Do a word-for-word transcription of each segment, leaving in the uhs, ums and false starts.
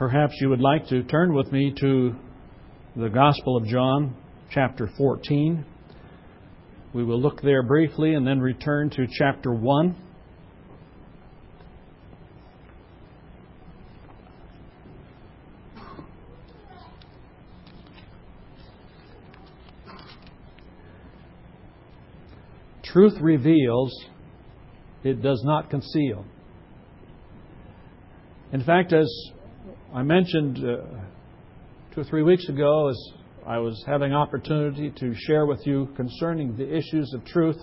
Perhaps you would like to turn with me to the Gospel of John, chapter fourteen. We will look there briefly and then return to chapter one. Truth reveals, it does not conceal. In fact, as I mentioned uh, two or three weeks ago, as I was having opportunity to share with you concerning the issues of truth,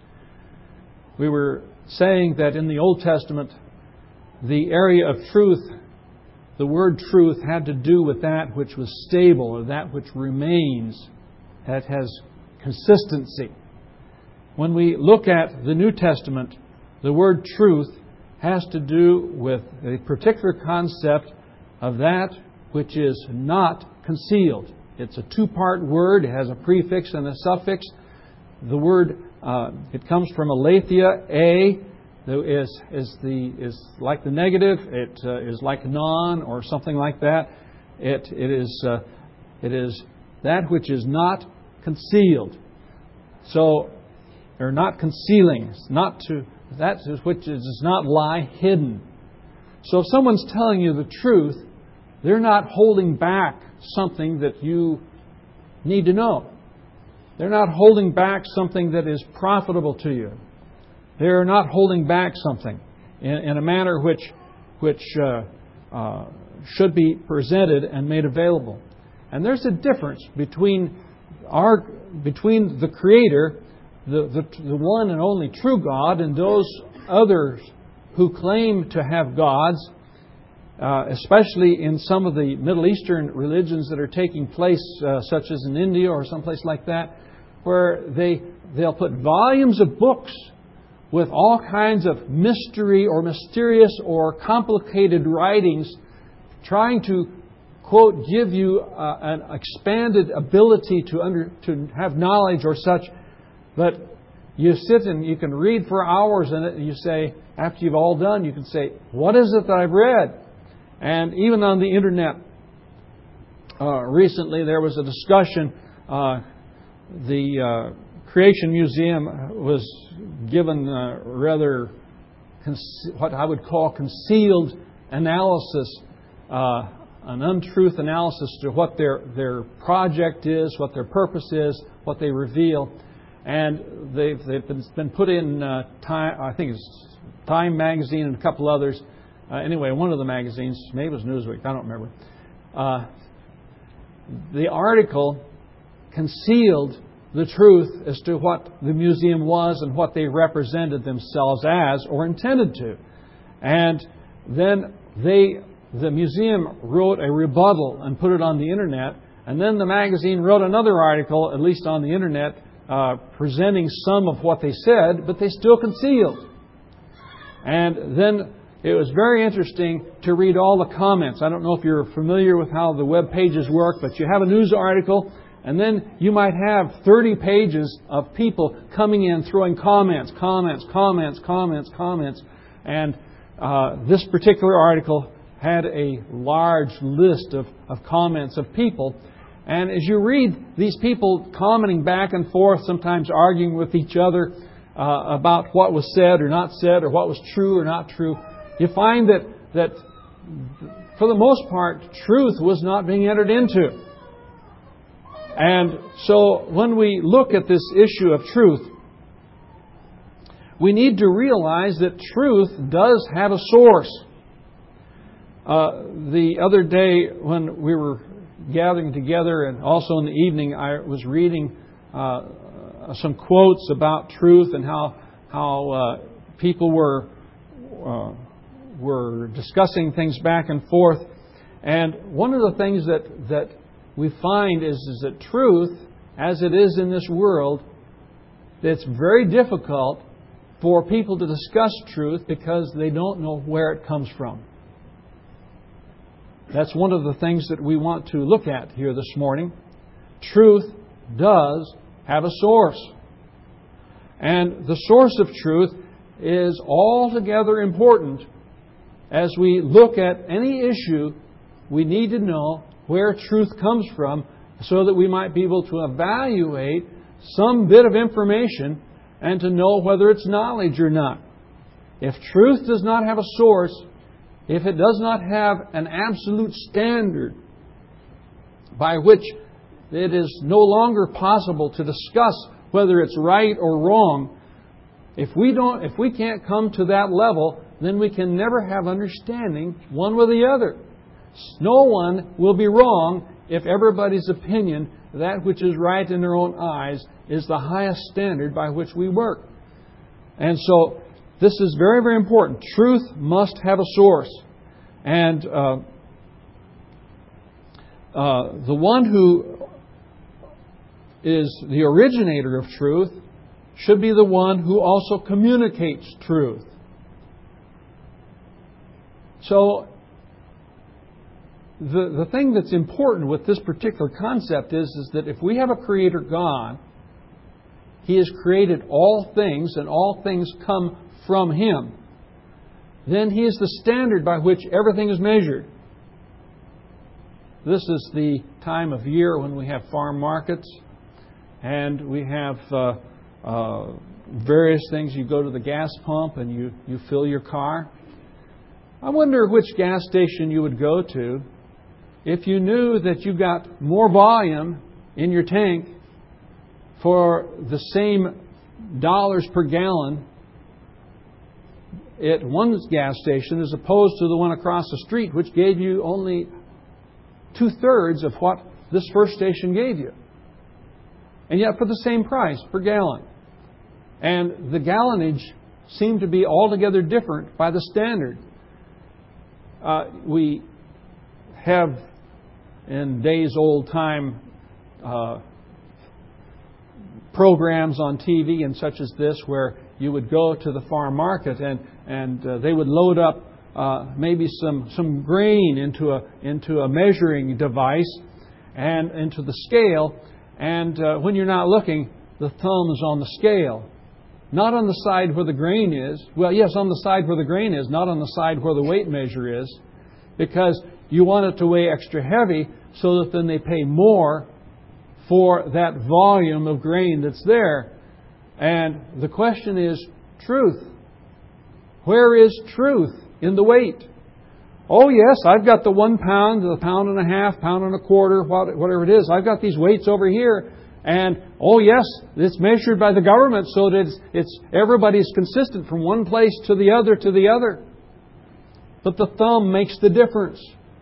we were saying that in the Old Testament, the area of truth, the word truth had to do with that which was stable or that which remains, that has consistency. When we look at the New Testament, the word truth has to do with a particular concept of that which is not concealed. It's a two-part word. It has a prefix and a suffix. The word, uh, it comes from aletheia, a, is, is, the, is like the negative. It uh, is like non or something like that. It, it, is, uh, it is that which is not concealed. So, or not concealing. It's not to, that which does not lie hidden. So if someone's telling you the truth, they're not holding back something that you need to know. They're not holding back something that is profitable to you. They're not holding back something in, in a manner which which uh, uh, should be presented and made available. And there's a difference between our between the Creator, the, the the one and only true God, and those others who claim to have gods. Uh, especially in some of the Middle Eastern religions that are taking place, uh, such as in India or someplace like that, where they, they'll put volumes of books with all kinds of mystery or mysterious or complicated writings trying to, quote, give you uh, an expanded ability to, under, to have knowledge or such. But you sit and you can read for hours in it and you say, after you've all done, you can say, what is it that I've read? And even on the Internet, uh, recently there was a discussion. Uh, the uh, Creation Museum was given uh, rather conce- what I would call concealed analysis, uh, an untruth analysis to what their their project is, what their purpose is, what they reveal. And they've, they've been, been put in uh, Time, I think it's Time magazine and a couple others. Uh, anyway, one of the magazines, maybe it was Newsweek, I don't remember. Uh, the article concealed the truth as to what the museum was and what they represented themselves as or intended to. And then they, the museum wrote a rebuttal and put it on the Internet. And then the magazine wrote another article, at least on the Internet, uh, presenting some of what they said, but they still concealed. And then it was very interesting to read all the comments. I don't know if you're familiar with how the web pages work, but you have a news article, and then you might have thirty pages of people coming in, throwing comments, comments, comments, comments, comments. And uh, this particular article had a large list of, of comments of people. And as you read these people commenting back and forth, sometimes arguing with each other uh, about what was said or not said, or what was true or not true, you find that, that, for the most part, truth was not being entered into. And so when we look at this issue of truth, we need to realize that truth does have a source. Uh, the other day when we were gathering together, and also in the evening, I was reading uh, some quotes about truth and how, how uh, people were... Uh, We're discussing things back and forth. And one of the things that, that we find is, is that truth, as it is in this world, it's very difficult for people to discuss truth because they don't know where it comes from. That's one of the things that we want to look at here this morning. Truth does have a source. And the source of truth is altogether important as we look at any issue we need to know where truth comes from so that we might be able to evaluate some bit of information and to know whether it's knowledge or not. If truth does not have a source, if it does not have an absolute standard by which it is no longer possible to discuss whether it's right or wrong, if we don't, if we can't come to that level, then we can never have understanding one with the other. No one will be wrong if everybody's opinion, that which is right in their own eyes, is the highest standard by which we work. And so, this is very, very important. Truth must have a source. And uh, uh, the one who is the originator of truth should be the one who also communicates truth. So, the, the thing that's important with this particular concept is, is that if we have a Creator God, He has created all things and all things come from Him. Then He is the standard by which everything is measured. This is the time of year when we have farm markets and we have uh, uh, various things. You go to the gas pump and you, you fill your car. I wonder which gas station you would go to if you knew that you got more volume in your tank for the same dollars per gallon at one gas station as opposed to the one across the street, which gave you only two-thirds of what this first station gave you. And yet for the same price per gallon. And the gallonage seemed to be altogether different by the standard. Uh, we have, in days old time, uh, programs on T V and such as this where you would go to the farm market and and uh, they would load up uh, maybe some some grain into a into a measuring device and into the scale, and uh, when you're not looking, the thumb is on the scale, not on the side where the grain is. Well, yes, on the side where the grain is, not on the side where the weight measure is, because you want it to weigh extra heavy so that then they pay more for that volume of grain that's there. And the question is, truth. Where is truth in the weight? Oh yes, I've got the one pound, the pound and a half, pound and a quarter, whatever it is. I've got these weights over here. And oh yes, it's measured by the government so that it's, it's everybody's consistent from one place to the other to the other. But the thumb makes the difference.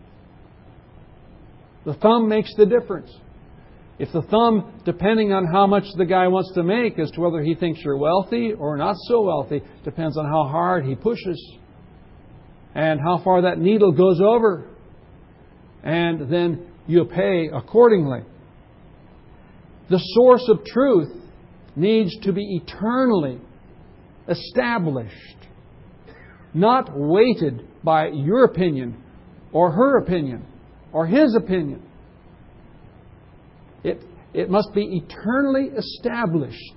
The thumb makes the difference. If the thumb, depending on how much the guy wants to make as to whether he thinks you're wealthy or not so wealthy, depends on how hard he pushes and how far that needle goes over. And then you pay accordingly. The source of truth needs to be eternally established, not weighted by your opinion or her opinion or his opinion. It, it must be eternally established.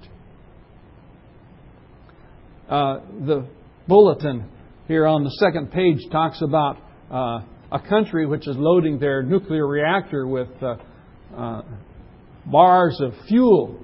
Uh, the bulletin here on the second page talks about uh, a country which is loading their nuclear reactor with uh, uh, bars of fuel.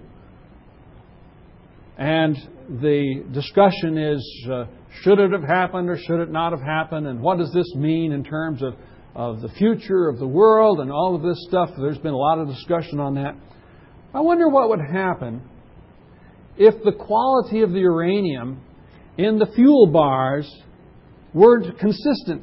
And the discussion is, uh, should it have happened or should it not have happened? And what does this mean in terms of of the future of the world and all of this stuff? There's been a lot of discussion on that. I wonder what would happen if the quality of the uranium in the fuel bars weren't consistent.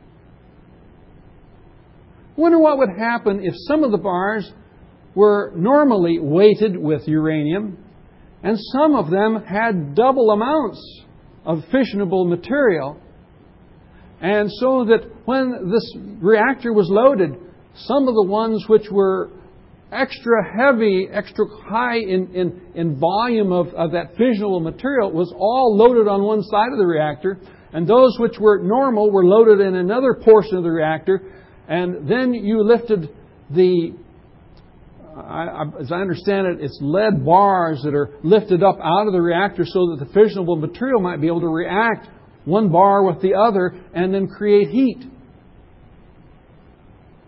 I wonder what would happen if some of the bars were normally weighted with uranium and some of them had double amounts of fissionable material. And so that when this reactor was loaded, some of the ones which were extra heavy, extra high in, in, in volume of, of that fissionable material was all loaded on one side of the reactor. And those which were normal were loaded in another portion of the reactor. And then you lifted the, I, I, as I understand it, it's lead bars that are lifted up out of the reactor so that the fissionable material might be able to react one bar with the other and then create heat.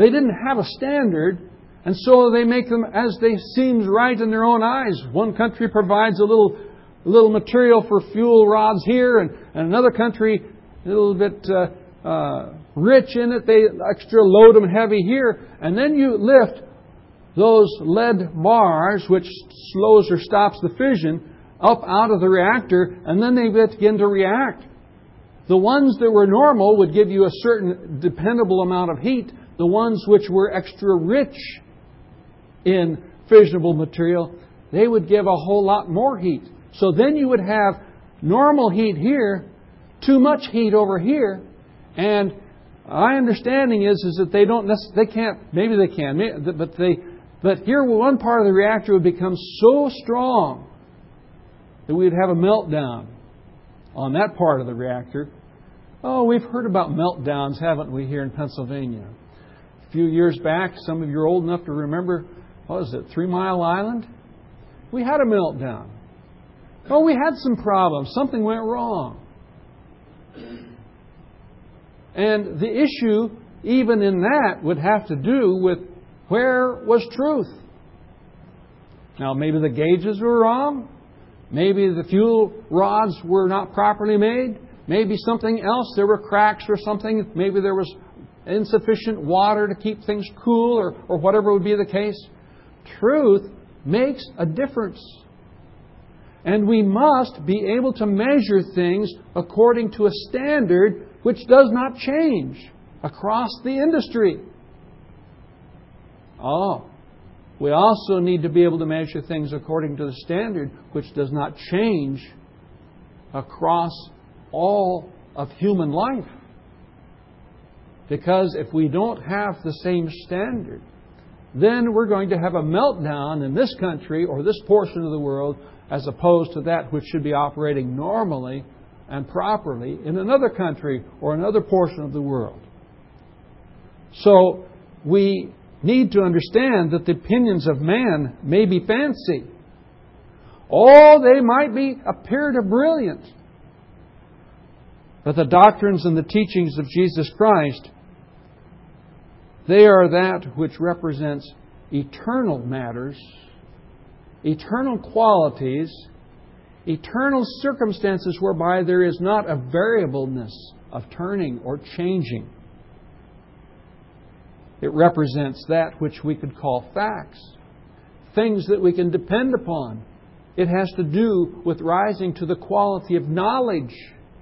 They didn't have a standard, and so they make them as they seems right in their own eyes. One country provides a little, a little material for fuel rods here, and, and another country a little bit uh, uh, rich in it. They extra load them heavy here, and then you lift those lead bars, which slows or stops the fission, up out of the reactor, and then they begin to react. The ones that were normal would give you a certain dependable amount of heat. The ones which were extra rich in fissionable material, they would give a whole lot more heat. So then you would have normal heat here, too much heat over here, and my understanding is is that they don't they can't maybe they can but they but here one part of the reactor would become so strong that we would have a meltdown on that part of the reactor. Oh, we've heard about meltdowns, haven't we, here in Pennsylvania? A few years back, some of you are old enough to remember, what was it, Three Mile Island? We had a meltdown. Oh, we had some problems. Something went wrong. And the issue, even in that, would have to do with where was truth. Now, maybe the gauges were wrong. Maybe the fuel rods were not properly made. Maybe something else. There were cracks or something. Maybe there was insufficient water to keep things cool, or, or whatever would be the case. Truth makes a difference. And we must be able to measure things according to a standard which does not change across the industry. Oh, we also need to be able to measure things according to the standard which does not change across all of human life. Because if we don't have the same standard, then we're going to have a meltdown in this country or this portion of the world as opposed to that which should be operating normally and properly in another country or another portion of the world. So we need to understand that the opinions of man may be fancy. Oh, they might be appear to brilliant. But the doctrines and the teachings of Jesus Christ, they are that which represents eternal matters, eternal qualities, eternal circumstances whereby there is not a variableness of turning or changing. It represents that which we could call facts, things that we can depend upon. It has to do with rising to the quality of knowledge.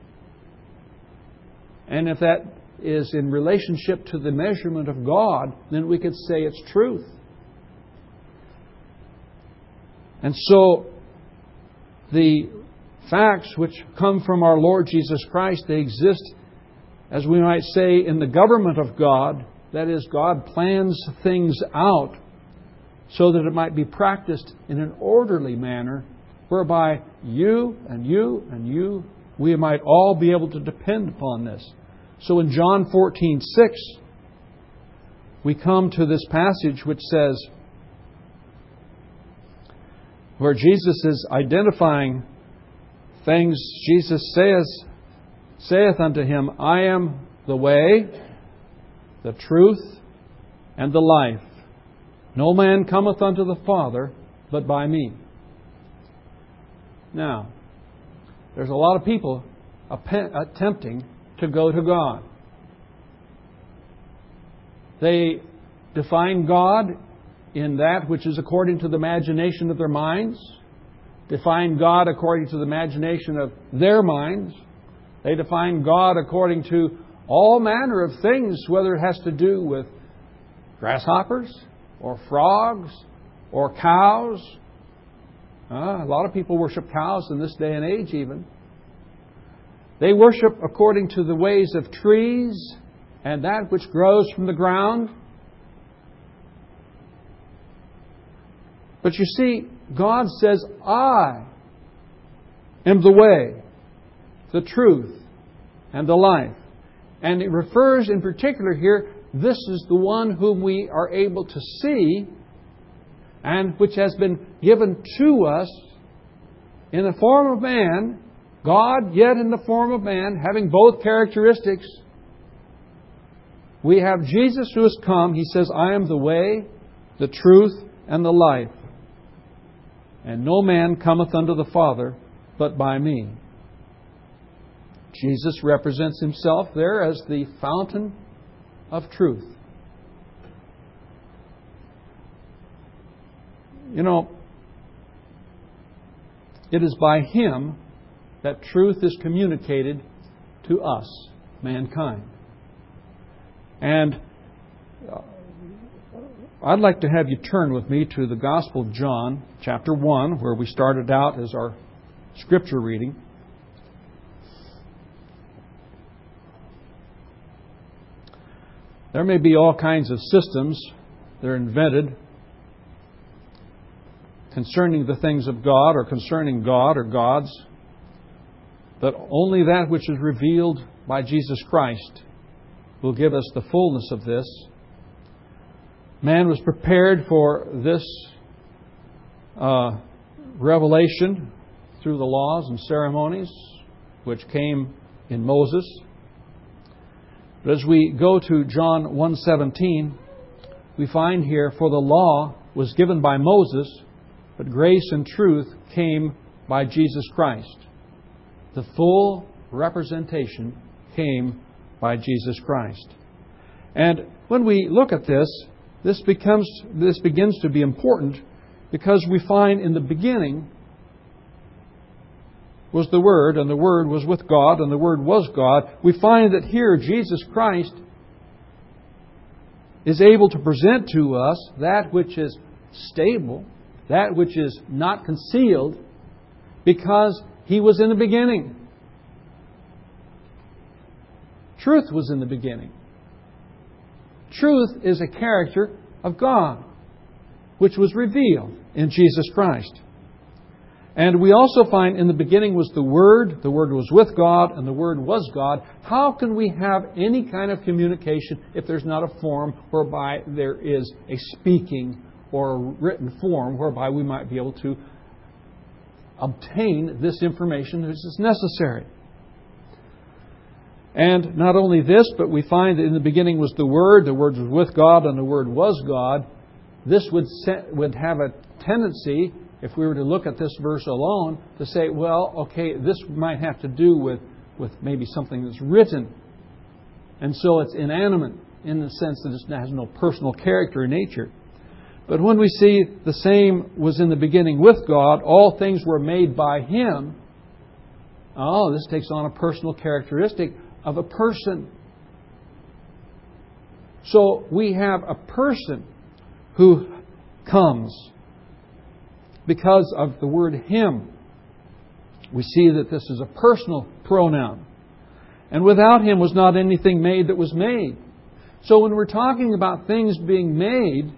And if that is in relationship to the measurement of God, then we could say it's truth. And so, the facts which come from our Lord Jesus Christ, they exist, as we might say, in the government of God. That is, God plans things out so that it might be practiced in an orderly manner, whereby you and you and you, we might all be able to depend upon this. So in John fourteen six, we come to this passage which says, where Jesus is identifying things. Jesus says, saith unto him, I am the way, the truth, and the life. No man cometh unto the Father but by me. Now, there's a lot of people attempting to go to God. They define God in that which is according to the imagination of their minds, define God according to the imagination of their minds. They define God according to all manner of things, whether it has to do with grasshoppers or frogs or cows. Uh, a lot of people worship cows in this day and age even. They worship according to the ways of trees and that which grows from the ground. But you see, God says, I am the way, the truth, and the life. And it refers in particular here, this is the one whom we are able to see and which has been given to us in the form of man, God yet in the form of man, having both characteristics. we have Jesus who has come. He says, I am the way, the truth, and the life. And no man cometh unto the Father but by me. Jesus represents Himself there as the fountain of truth. You know, it is by Him that truth is communicated to us, mankind. And I'd like to have you turn with me to the Gospel of John, chapter one, where we started out as our Scripture reading. There may be all kinds of systems that are invented concerning the things of God or concerning God or gods, but only that which is revealed by Jesus Christ will give us the fullness of this. Man was prepared for this uh, revelation through the laws and ceremonies which came in Moses. But as we go to John one seventeen, we find here, for the law was given by Moses, but grace and truth came by Jesus Christ. The full representation came by Jesus Christ. And when we look at this, this becomes this begins to be important, because we find in the beginning was the Word, and the Word was with God, and the Word was God. We find that here Jesus Christ is able to present to us that which is stable, that which is not concealed, because He was in the beginning. Truth was in the beginning. Truth is a character of God, which was revealed in Jesus Christ. And we also find in the beginning was the Word, the Word was with God, and the Word was God. How can we have any kind of communication if there's not a form whereby there is a speaking or a written form whereby we might be able to obtain this information which is necessary? And not only this, but we find that in the beginning was the Word, the Word was with God, and the Word was God. This would set, would have a tendency, if we were to look at this verse alone, to say, well, okay, this might have to do with, with maybe something that's written. And so it's inanimate in the sense that it has no personal character or nature. But when we see the same was in the beginning with God, all things were made by Him, oh, this takes on a personal characteristic of a person. So we have a person who comes because of the word Him. We see that this is a personal pronoun. And without Him was not anything made that was made. So when we're talking about things being made,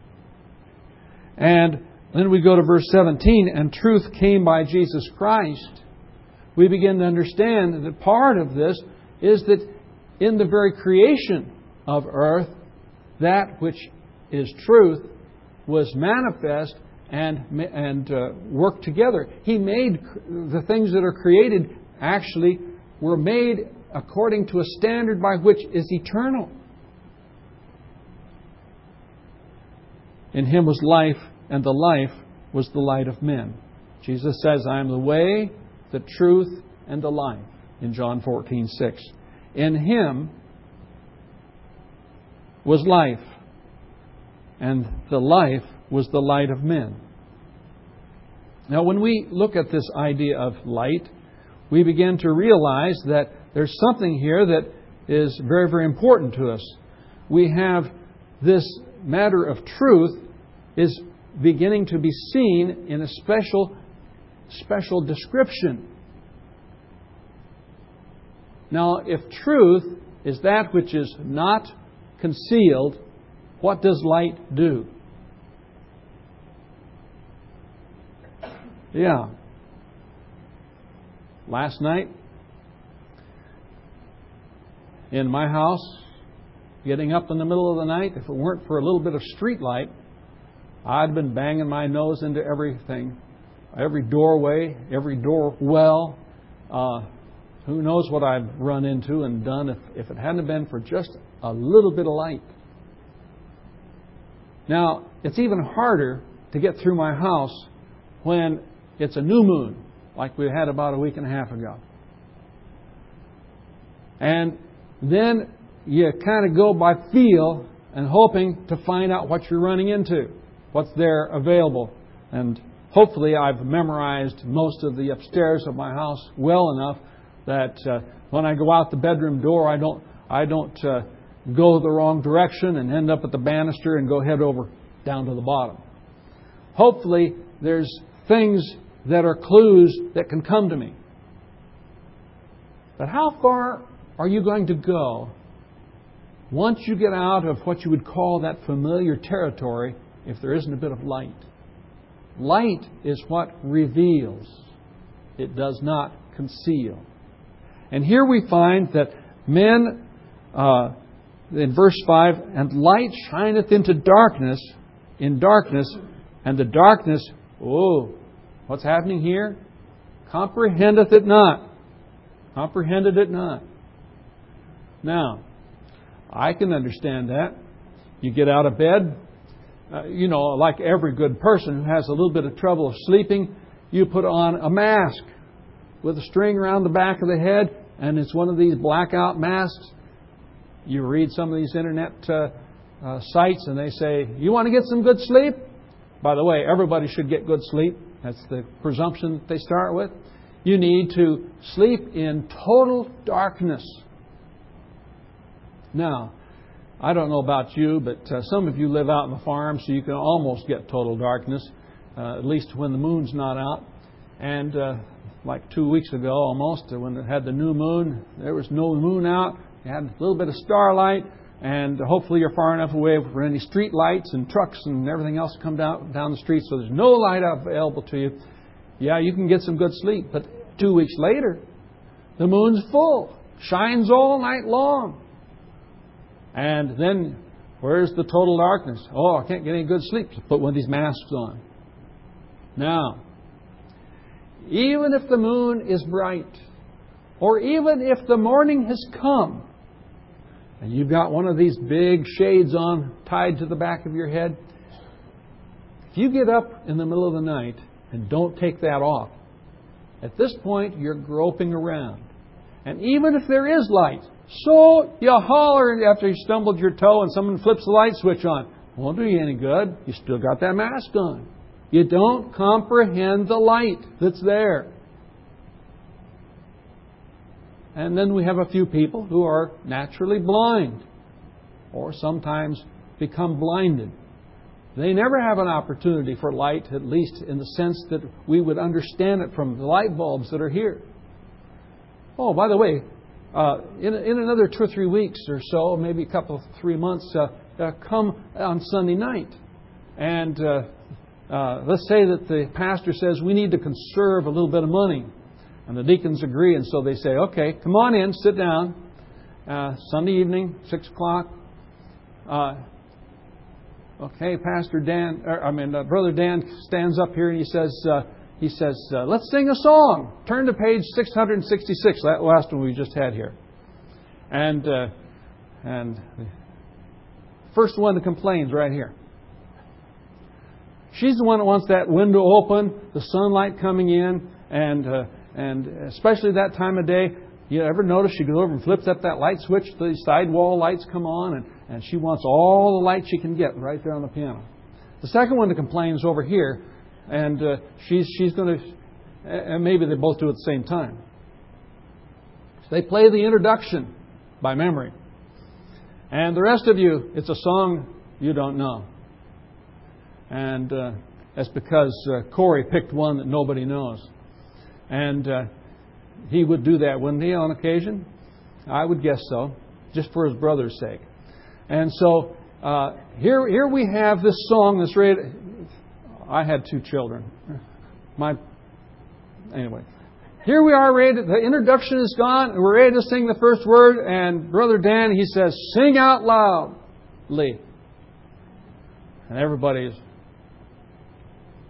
and then we go to verse seventeen, and truth came by Jesus Christ, we begin to understand that part of this is that in the very creation of earth, that which is truth was manifest and and uh, worked together. He made the things that are created actually were made according to a standard by which is eternal. In Him was life, and the life was the light of men. Jesus says, I am the way, the truth, and the life, in John fourteen six. In Him was life, and the life was the light of men. Now, when we look at this idea of light, we begin to realize that there's something here that is very, very important to us. We have this matter of truth is beginning to be seen in a special, special description. Now, if truth is that which is not concealed, what does light do? Yeah. Last night, in my house, getting up in the middle of the night, if it weren't for a little bit of street light, I'd been banging my nose into everything. Every doorway, every door well, uh, Who knows what I've run into and done if, if it hadn't been for just a little bit of light. Now, it's even harder to get through my house when it's a new moon, like we had about a week and a half ago. And then you kind of go by feel and hoping to find out what you're running into, what's there available. And hopefully I've memorized most of the upstairs of my house well enough that uh, when I go out the bedroom door, I don't I don't uh, go the wrong direction and end up at the banister and go head over down to the bottom. Hopefully there's things that are clues that can come to me. But how far are you going to go once you get out of what you would call that familiar territory if there isn't a bit of light? Light is what reveals. It does not conceal. And here we find that men, uh, in verse five, and light shineth into darkness, in darkness, and the darkness, oh, what's happening here? Comprehendeth it not. Comprehended it not. Now, I can understand that. You get out of bed, uh, you know, like every good person who has a little bit of trouble of sleeping, you put on a mask with a string around the back of the head, and it's one of these blackout masks. You read some of these internet uh, uh, sites, and they say, you want to get some good sleep? By the way, everybody should get good sleep. That's the presumption that they start with. You need to sleep in total darkness. Now, I don't know about you, but uh, some of you live out in the farm, so you can almost get total darkness, uh, at least when the moon's not out. And uh, like two weeks ago almost, when it had the new moon, there was no moon out. You had a little bit of starlight, and hopefully you're far enough away for any street lights and trucks and everything else to come down, down the street, so there's no light available to you. Yeah, you can get some good sleep, but two weeks later, the moon's full, shines all night long. And then, where's the total darkness? Oh, I can't get any good sleep. Put one of these masks on. Now, even if the moon is bright, or even if the morning has come, and you've got one of these big shades on tied to the back of your head, if you get up in the middle of the night and don't take that off, at this point you're groping around. And even if there is light, so you holler after you stumbled your toe and someone flips the light switch on. Won't do you any good. You still got that mask on. You don't comprehend the light that's there. And then we have a few people who are naturally blind, or sometimes become blinded. They never have an opportunity for light, at least in the sense that we would understand it from the light bulbs that are here. Oh, by the way, uh, in, in another two or three weeks or so, maybe a couple of three months, uh, uh, come on Sunday night. And uh, uh, let's say that the pastor says we need to conserve a little bit of money. And the deacons agree, and so they say, okay, come on in, sit down. Uh, Sunday evening, six o'clock. Uh, okay, Pastor Dan, or, I mean, uh, Brother Dan stands up here and he says, uh, he says, uh, let's sing a song. Turn to page six hundred sixty-six, that last one we just had here. And uh, and the first one that complains right here. She's the one that wants that window open, the sunlight coming in, and uh, and especially that time of day. You ever notice she goes over and flips up that light switch, the sidewall lights come on, and, and she wants all the light she can get right there on the piano. The second one that complains over here, and uh, she's she's going to, and maybe they both do it at the same time. So they play the introduction by memory. And the rest of you, it's a song you don't know. And uh, that's because uh, Corey picked one that nobody knows. And uh, he would do that, wouldn't he, on occasion? I would guess so, just for his brother's sake. And so uh, here, here we have this song that's read. I had two children. My anyway, here we are. Ready. The introduction is gone, and we're ready to sing the first word. And Brother Dan, he says, "Sing out loudly," and everybody's.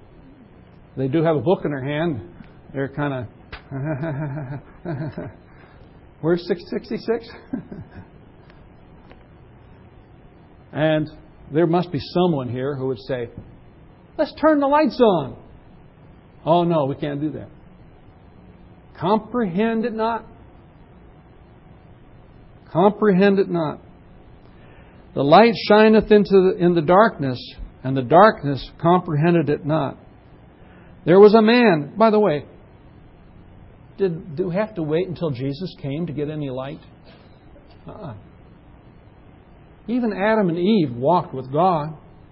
They do have a book in their hand. They're kind of, Where's six sixty-six? And there must be someone here who would say, let's turn the lights on. Oh no, we can't do that. Comprehend it not. Comprehend it not. The light shineth into the, in the darkness, and the darkness comprehended it not. There was a man, by the way, did, do we have to wait until Jesus came to get any light? Uh-uh. Even Adam and Eve walked with God.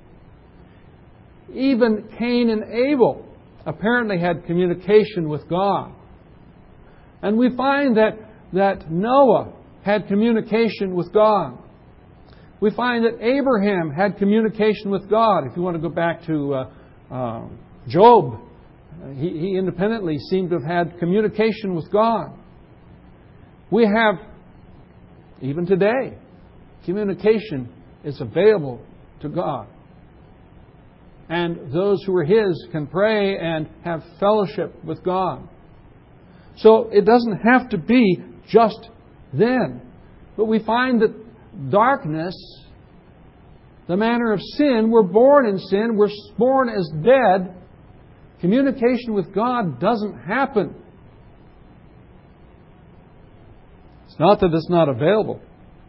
Even Cain and Abel apparently had communication with God. And we find that, that Noah had communication with God. We find that Abraham had communication with God. If you want to go back to uh, uh, Job, he, he independently seemed to have had communication with God. We have, even today, communication is available to God. And those who are His can pray and have fellowship with God. So it doesn't have to be just then. But we find that darkness, the manner of sin, we're born in sin, we're born as dead. Communication with God doesn't happen. It's not that it's not available.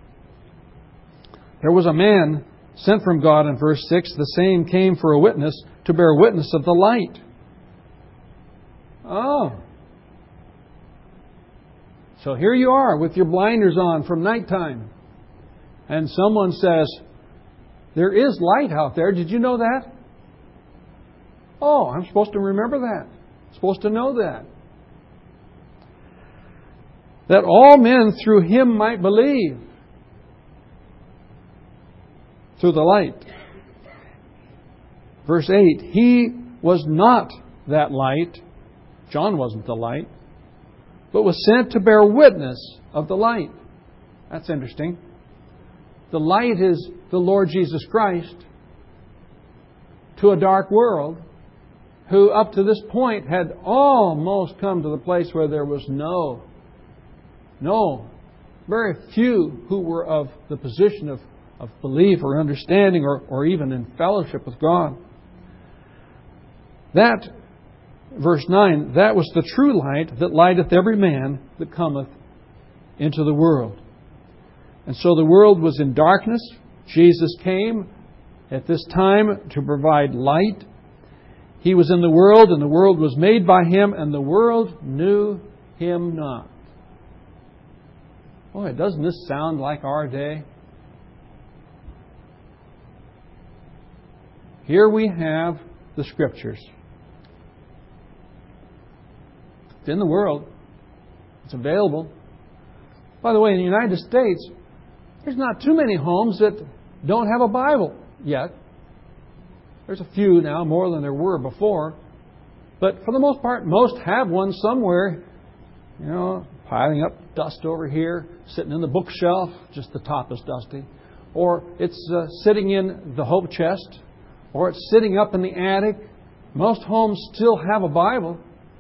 There was a man sent from God in verse six. The same came for a witness, to bear witness of the light. Oh. So here you are with your blinders on from nighttime. And someone says, there is light out there. Did you know that? Oh, I'm supposed to remember that. I'm supposed to know that. That all men through Him might believe. Through the light. Verse eight, He was not that light. John wasn't the light. But was sent to bear witness of the light. That's interesting. The light is the Lord Jesus Christ to a dark world, who up to this point had almost come to the place where there was no, no, very few who were of the position of, of belief or understanding or, or even in fellowship with God. That, verse nine, that was the true light that lighteth every man that cometh into the world. And so the world was in darkness. Jesus came at this time to provide light. He was in the world, and the world was made by Him, and the world knew Him not. Boy, doesn't this sound like our day? Here we have the Scriptures. It's in the world. It's available. By the way, in the United States, there's not too many homes that don't have a Bible yet. There's a few now, more than there were before. But for the most part, most have one somewhere. You know, piling up dust over here, sitting in the bookshelf, just the top is dusty. Or it's uh, sitting in the hope chest. Or it's sitting up in the attic. Most homes still have a Bible.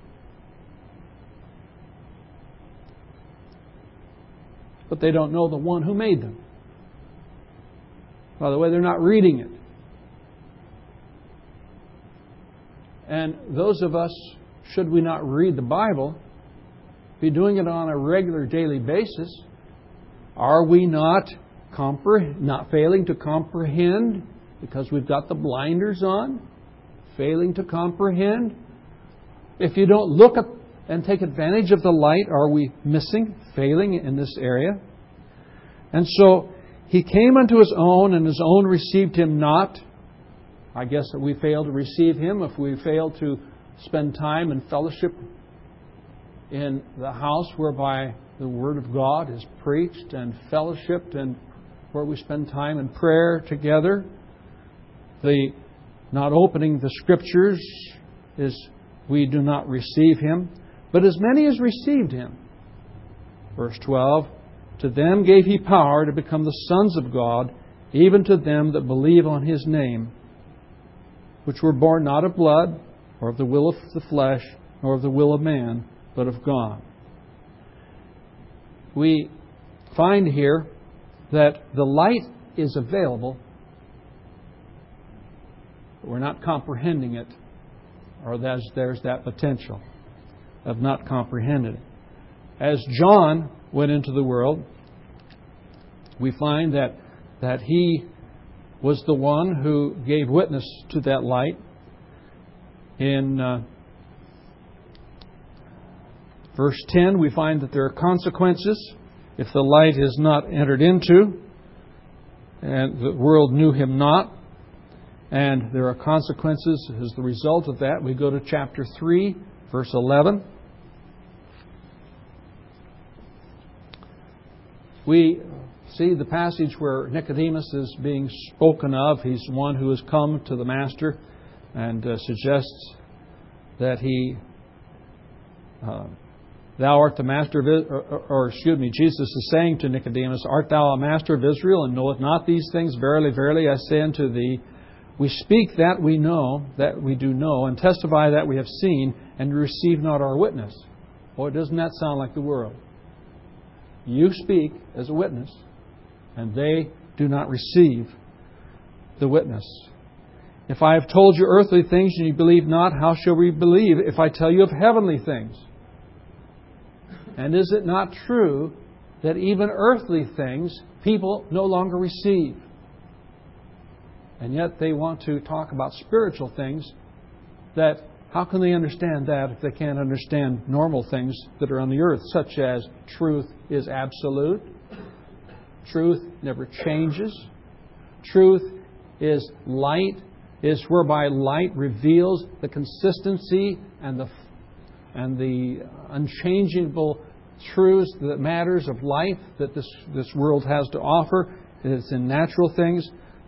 But they don't know the one who made them. By the way, they're not reading it. And those of us, should we not read the Bible, be doing it on a regular daily basis, are we not compre- not failing to comprehend because we've got the blinders on? Failing to comprehend? If you don't look at and take advantage of the light, are we missing, failing in this area? And so He came unto His own, and His own received Him not. I guess that we fail to receive Him if we fail to spend time in fellowship in the house whereby the Word of God is preached and fellowshipped, and where we spend time in prayer together. The not opening the Scriptures is we do not receive Him. But as many as received Him, verse twelve, to them gave He power to become the sons of God, even to them that believe on His name, which were born not of blood, or of the will of the flesh, nor of the will of man, but of God. we find here that the light is available, but we're not comprehending it, or there's, there's that potential of not comprehending it. As John went into the world, we find that, that he was the one who gave witness to that light. In uh, verse ten, we find that there are consequences if the light is not entered into, and the world knew him not. And there are consequences as the result of that. We go to chapter three, verse eleven. We see the passage where Nicodemus is being spoken of. He's one who has come to the Master and uh, suggests that he, uh, thou art the master of Israel, or, or excuse me, Jesus is saying to Nicodemus, art thou a master of Israel, and knoweth not these things? Verily, verily, I say unto thee, we speak that we know, that we do know, and testify that we have seen, and receive not our witness. Boy, doesn't that sound like the world? You speak as a witness, and they do not receive the witness. If I have told you earthly things and you believe not, how shall we believe if I tell you of heavenly things? And is it not true that even earthly things people no longer receive? And yet they want to talk about spiritual things. That how can they understand that if they can't understand normal things that are on the earth, such as truth is absolute, truth never changes, truth is light, is whereby light reveals the consistency and the and the unchangeable truths, the matters of life that this this world has to offer. It's in natural things.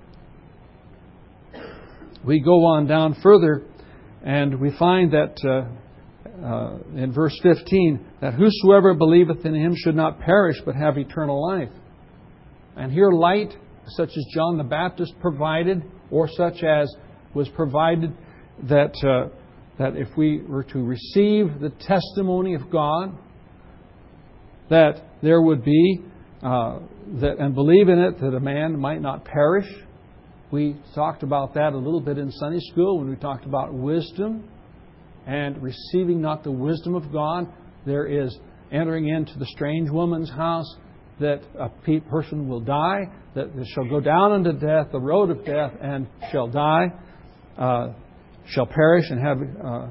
We go on down further, and we find that uh, uh, in verse fifteen, that whosoever believeth in Him should not perish, but have eternal life. And here light, such as John the Baptist provided, or such as was provided, that uh, that if we were to receive the testimony of God, that there would be, uh, that and believe in it, that a man might not perish. We talked about that a little bit in Sunday school when we talked about wisdom and receiving not the wisdom of God. There is entering into the strange woman's house, that a person will die, that they shall go down unto death, the road of death, and shall die, uh, shall perish and have... Uh,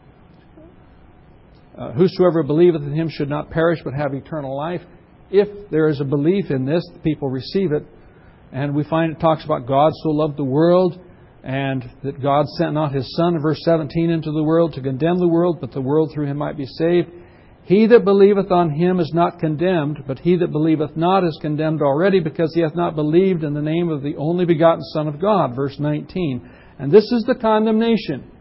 uh, whosoever believeth in Him should not perish, but have eternal life. If there is a belief in this, the people receive it. And we find it talks about God so loved the world, and that God sent not His Son, in verse seventeen, into the world to condemn the world, but the world through Him might be saved. He that believeth on Him is not condemned, but he that believeth not is condemned already, because he hath not believed in the name of the only begotten Son of God. Verse nineteen. And this is the condemnation,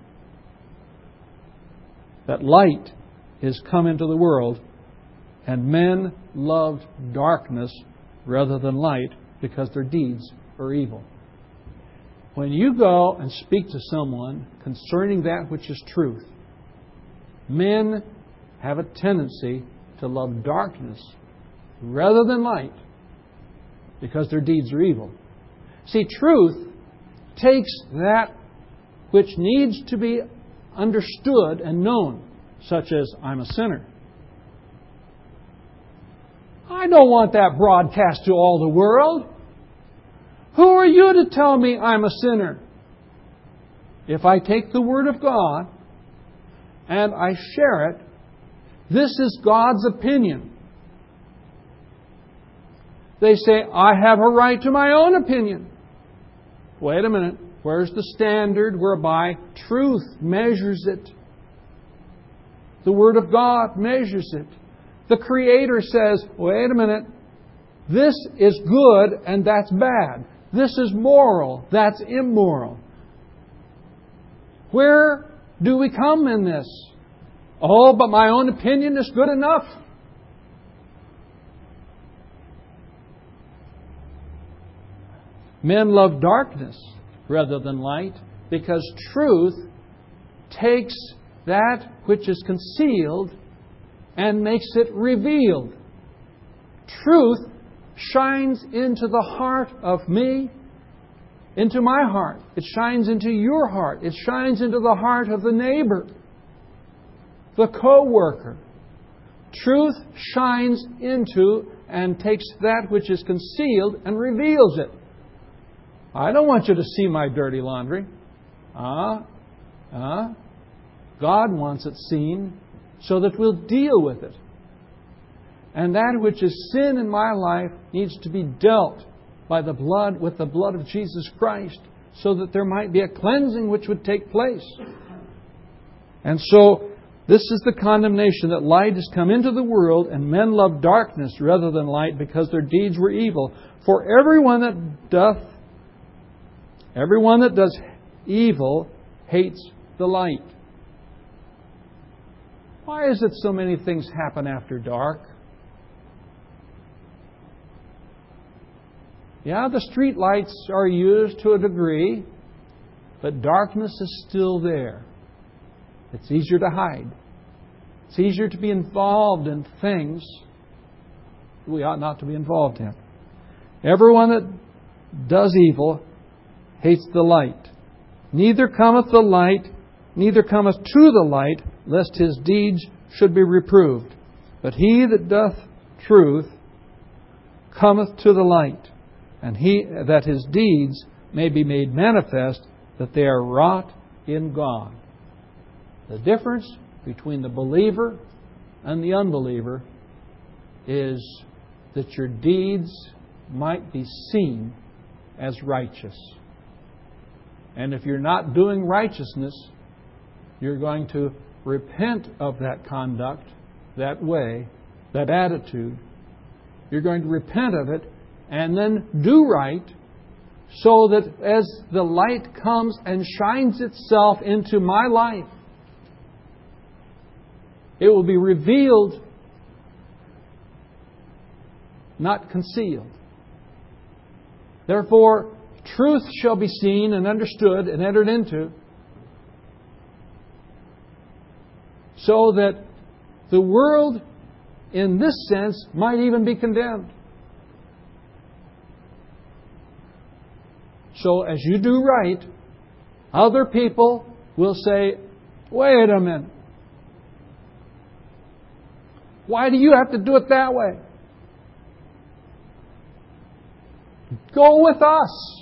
that light is come into the world, and men loved darkness rather than light, because their deeds are evil. When you go and speak to someone concerning that which is truth, men have a tendency to love darkness rather than light, because their deeds are evil. See, truth takes that which needs to be understood and known, such as, I'm a sinner. I don't want that broadcast to all the world. Who are you to tell me I'm a sinner? If I take the Word of God and I share it, this is God's opinion. They say, I have a right to my own opinion. Wait a minute. Where's the standard whereby truth measures it? The Word of God measures it. The Creator says, wait a minute, this is good and that's bad. This is moral, that's immoral. Where do we come in this? Oh, but my own opinion is good enough. Men love darkness rather than light, because truth takes that which is concealed and makes it revealed. truth shines into the heart of me, into my heart. It shines into your heart. It shines into the heart of the neighbor, the co-worker. Truth shines into and takes that which is concealed and reveals it. I don't want you to see my dirty laundry. Ah, ah. God wants it seen so that we'll deal with it. And that which is sin in my life needs to be dealt by the blood, with the blood of Jesus Christ, so that there might be a cleansing which would take place. And so, this is the condemnation, that light has come into the world, and men love darkness rather than light, because their deeds were evil. For everyone that doth, everyone that does evil hates the light. Why is it so many things happen after dark? Yeah, the street lights are used to a degree, but darkness is still there. It's easier to hide. It's easier to be involved in things we ought not to be involved in. Everyone that does evil hates the light. Neither cometh the light, neither cometh to the light, lest his deeds should be reproved. But he that doth truth cometh to the light, and he that his deeds may be made manifest, that they are wrought in God. The difference between the believer and the unbeliever is that your deeds might be seen as righteous. And if you're not doing righteousness, you're going to repent of that conduct, that way, that attitude. You're going to repent of it and then do right, so that as the light comes and shines itself into my life, it will be revealed, not concealed. Therefore, truth shall be seen and understood and entered into, so that the world, in this sense, might even be condemned. So as you do right, other people will say, wait a minute. Why do you have to do it that way? Go with us.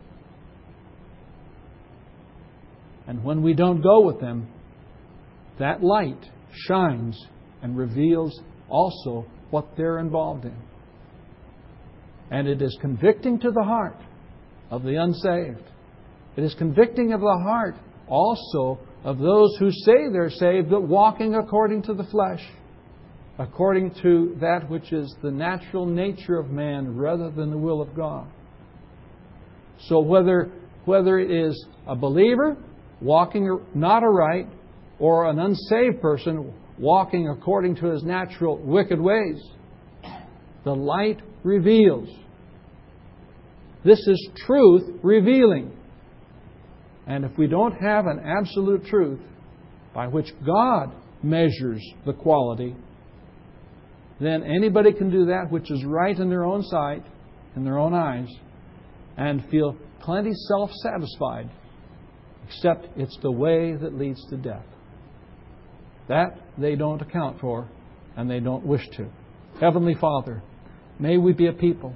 And when we don't go with them, that light shines and reveals also what they're involved in. And it is convicting to the heart of the unsaved. It is convicting of the heart also of those who say they're saved, but walking according to the flesh, according to that which is the natural nature of man rather than the will of God. So whether whether it is a believer walking not aright, or an unsaved person walking according to his natural wicked ways, the light reveals. This is truth revealing. And if we don't have an absolute truth by which God measures the quality, then anybody can do that which is right in their own sight, in their own eyes, and feel plenty self-satisfied, except it's the way that leads to death. That they don't account for, and they don't wish to. Heavenly Father, may we be a people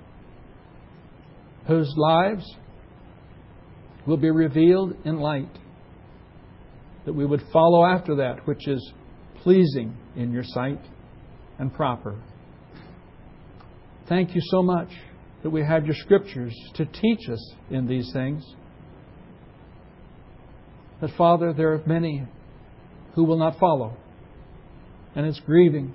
whose lives will be revealed in light, that we would follow after that which is pleasing in your sight and proper. Thank you so much that we have your Scriptures to teach us in these things. But Father, there are many who will not follow, and it's grieving.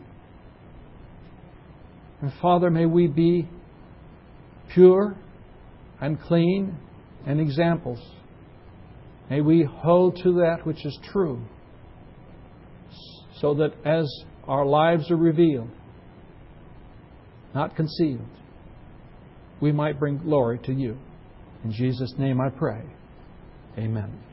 And Father, may we be pure and clean and examples. May we hold to that which is true, so that as our lives are revealed, not concealed, we might bring glory to you. In Jesus' name I pray. Amen.